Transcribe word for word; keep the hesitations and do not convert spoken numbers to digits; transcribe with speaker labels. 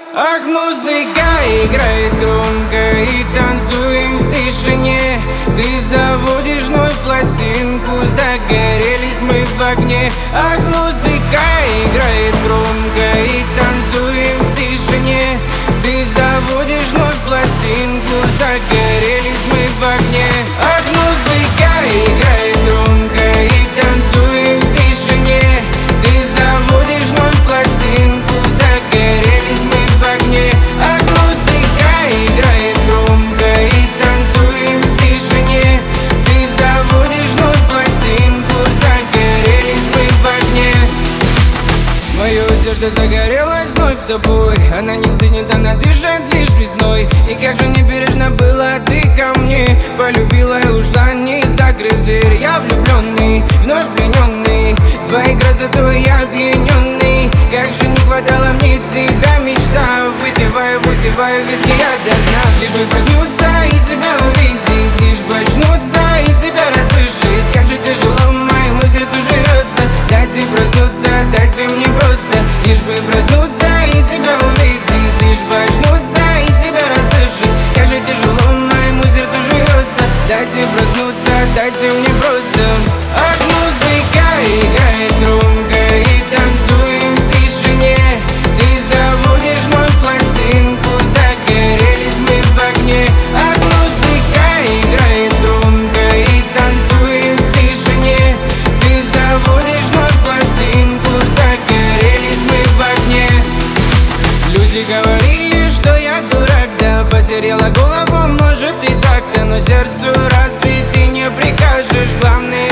Speaker 1: Ах, музыка играет громко и танцуем в тишине. Ты заводишь вновь пластинку, загорелись мы в огне. Ах, музыка играет громко и танцуем в тишине. Ты заводишь вновь пластинку, загорелись мы в огне. Ах, музыка играет громко и танцуем в тишине. Ты заводишь вновь пластинку, загорелись мы в огне. Ах, музыка играет громко и танцуем в тишине. Ты заводишь вновь пластинку, загорелись мы в огне. Мое сердце загорелось вновь тобой. Она не стынет, она дышит лишь весной. И как же небережно было ты ко мне. Полюбила и ушла, не закрыв дверь. Я влюбленный, вновь плененный твоей красотой я опьяненный. Как же не хватало мне тебя, мечта. Выпиваю, выпиваю виски я до дна. Лишь бы проснуться и тебя увидеть, лишь бы очнуться и тебя расслышать. Как же тяжело моему сердцу живется. Дайте проснуться, дайте мне просто. Лишь бы проснуться и тебя увидеть, лишь бы очнуться и тебя расслышать. Как же тяжело моему сердцу живется. Дайте проснуться, дайте мне просто. Ах, музыка играет громко и танцуем в тишине. Ты заводишь вновь пластинку, загорелись мы в огне. Ах, музыка играет громко и танцуем в тишине. Ты заводишь вновь пластинку, загорелись мы в огне. Люди говорили, что я дурак, да потеряла голову, может и так-то. Но сердцу разве ты не прикажешь? Главное